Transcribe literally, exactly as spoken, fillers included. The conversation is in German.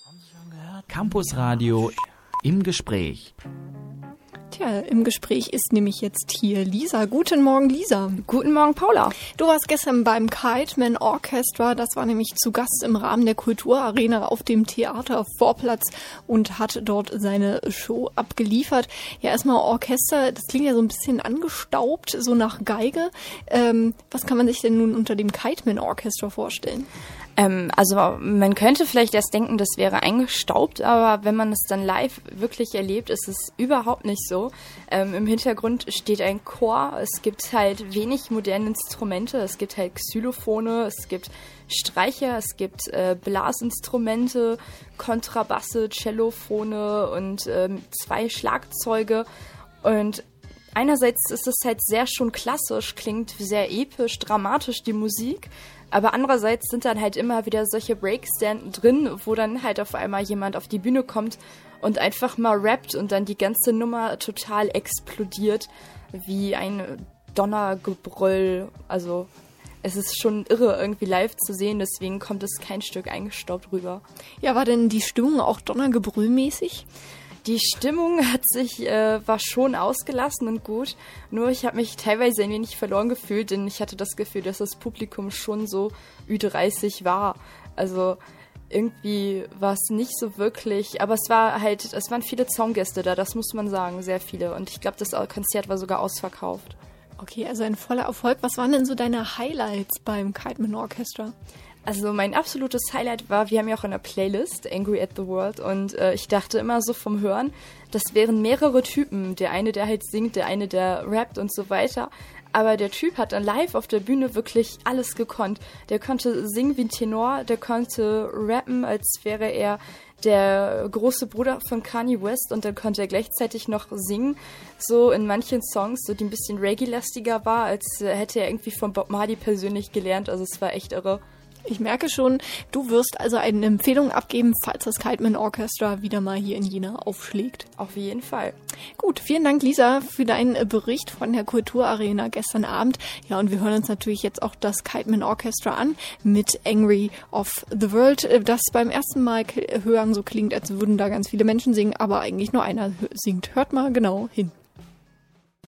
Campusradio im Gespräch. Tja, im Gespräch ist nämlich jetzt hier Lisa. Guten Morgen, Lisa. Guten Morgen, Paula. Du warst gestern beim Kite Man Orchestra. Das war nämlich zu Gast im Rahmen der Kulturarena auf dem Theatervorplatz und hat dort seine Show abgeliefert. Ja, erstmal Orchester, das klingt ja so ein bisschen angestaubt, so nach Geige. Ähm, was kann man sich denn nun unter dem Kite Man Orchestra vorstellen? Ähm, also man könnte vielleicht erst denken, das wäre eingestaubt, aber wenn man es dann live wirklich erlebt, ist es überhaupt nicht so. Ähm, im Hintergrund steht ein Chor, es gibt halt wenig moderne Instrumente, es gibt halt Xylophone, es gibt Streicher, es gibt äh, Blasinstrumente, Kontrabasse, Cellophone und ähm, zwei Schlagzeuge. Und einerseits ist es halt sehr schon klassisch, klingt sehr episch, dramatisch die Musik. Aber andererseits sind dann halt immer wieder solche Breaks drin, wo dann halt auf einmal jemand auf die Bühne kommt und einfach mal rappt und dann die ganze Nummer total explodiert wie ein Donnergebrüll. Also es ist schon irre, irgendwie live zu sehen, deswegen kommt es kein Stück eingestaubt rüber. Ja, war denn die Stimmung auch Donnergebrüllmäßig? Die Stimmung hat sich, äh, war schon ausgelassen und gut, nur ich habe mich teilweise ein wenig verloren gefühlt, denn ich hatte das Gefühl, dass das Publikum schon so Ü dreißig war. Also irgendwie war es nicht so wirklich, aber es war halt, es waren viele Zaungäste da, das muss man sagen, sehr viele. Und ich glaube, das Konzert war sogar ausverkauft. Okay, also ein voller Erfolg. Was waren denn so deine Highlights beim Kite Man Orchestra? Also mein absolutes Highlight war, wir haben ja auch eine Playlist, Angry at the World, und äh, ich dachte immer so vom Hören, das wären mehrere Typen. Der eine, der halt singt, der eine, der rappt und so weiter. Aber der Typ hat dann live auf der Bühne wirklich alles gekonnt. Der konnte singen wie ein Tenor, der konnte rappen, als wäre er der große Bruder von Kanye West, und dann konnte er gleichzeitig noch singen, so in manchen Songs, so die ein bisschen Reggae-lastiger war, als hätte er irgendwie von Bob Marley persönlich gelernt. Also es war echt irre. Ich merke schon, du wirst also eine Empfehlung abgeben, falls das Kite Man Orchestra wieder mal hier in Jena aufschlägt. Auf jeden Fall. Gut, vielen Dank, Lisa, für deinen Bericht von der Kulturarena gestern Abend. Ja, und wir hören uns natürlich jetzt auch das Kite Man Orchestra an mit Angry of the World, das beim ersten Mal hören so klingt, als würden da ganz viele Menschen singen, aber eigentlich nur einer singt. Hört mal genau hin.